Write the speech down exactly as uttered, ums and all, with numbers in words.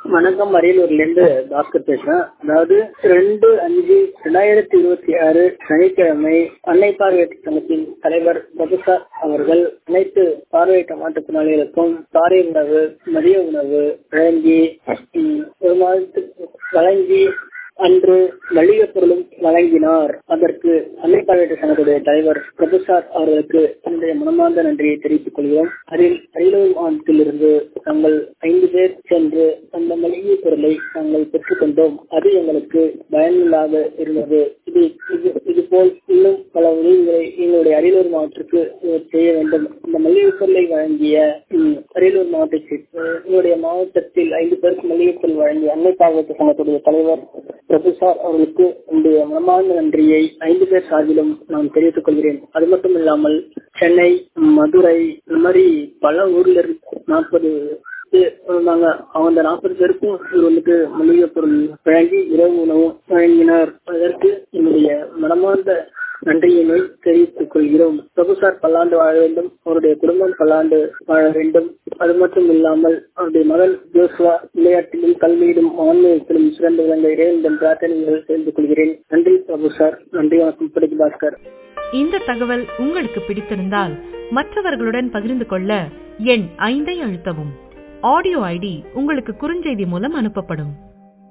வணக்கம், அரியலூர்ல இருந்து பாஸ்கர் பேசுறேன். அதாவது ரெண்டு அஞ்சு ரெண்டாயிரத்தி இருபத்தி ஆறு சனிக்கிழமை அன்னை பார்வையற்ற சங்கத்தின் தலைவர் பிரபுசார் அவர்கள் அனைத்து பார்வையற்ற மாற்றுத்திறனாளிகளுக்கும் காலை உணவு, மதிய உணவு வழங்கி ஒரு மாதத்துக்கு வழங்கி அன்று மளிகை பொருளும் வழங்கினார். அதற்கு அன்னை பார்வையற்ற சங்கத்துடைய தலைவர் பிரபுசார் அவர்களுக்கு என்னுடைய மனமார்ந்த நன்றியை தெரிவித்துக் கொள்கிறோம். அதில் அரியலூர் மாவட்டத்திலிருந்து நாங்கள் ஐந்து பேர் சென்று அந்த மளிகை பொருளை நாங்கள் பெற்றுக் கொண்டோம். அது எங்களுக்கு பயனுள்ளதாக இருந்தது. இது இது போல் இன்னும் பல உதவிகளை எங்களுடைய அரியலூர் மாவட்டத்திற்கு செய்ய வேண்டும். இந்த மளிகை பொருளை வழங்கிய அரியலூர் மாவட்டத்திற்கு எங்களுடைய மாவட்டத்தில் ஐந்து பேருக்கு மளிகை பொருள் வழங்கிய அன்னை பார்வையற்ற சங்கத்துடைய தலைவர் பிரபுசார் அவர்களுக்கு என்னுடைய மனமார்ந்த நன்றியை ஐந்து பேர் சார்பிலும் நான் தெரிவித்துக் கொள்கிறேன். அது மட்டும் இல்லாமல் சென்னை, மதுரை, இந்த மாதிரி பல ஊர்ல இருந்து நாற்பது சொன்னாங்க. அவங்க நாற்பது பேருக்கும் இவர் வந்துட்டு மளிகை பொருள் வழங்கி இரவு உணவும் வழங்கினார். அதற்கு என்னுடைய மனமார்ந்த நன்றியினை தெரிவித்துக் கொள்கிறோம். பிரபுசார் பல்லாண்டு வாழ வேண்டும், அவருடைய குடும்பம் பல்லாண்டு வாழ வேண்டும். அது மட்டும் இல்லாமல் அவருடைய மகன் ஜோசுவா விளையாட்டிலும் கல்வியிலும் ஆன்மீகத்திலும் சிறந்து விளங்க இறைவனிடம் பிரார்த்தனைகள் செய்து கொள்கிறேன். நன்றி பிரபுசார். நன்றி, வணக்கம். படிக்கு பாஸ்கர். இந்த தகவல் உங்களுக்கு பிடித்திருந்தால் மற்றவர்களுடன் பகிர்ந்து கொள்ள எண் ஐந்தை அழுத்தவும். ஆடியோ ஐடி உங்களுக்கு குறுஞ்செய்தி மூலம் அனுப்பப்படும்.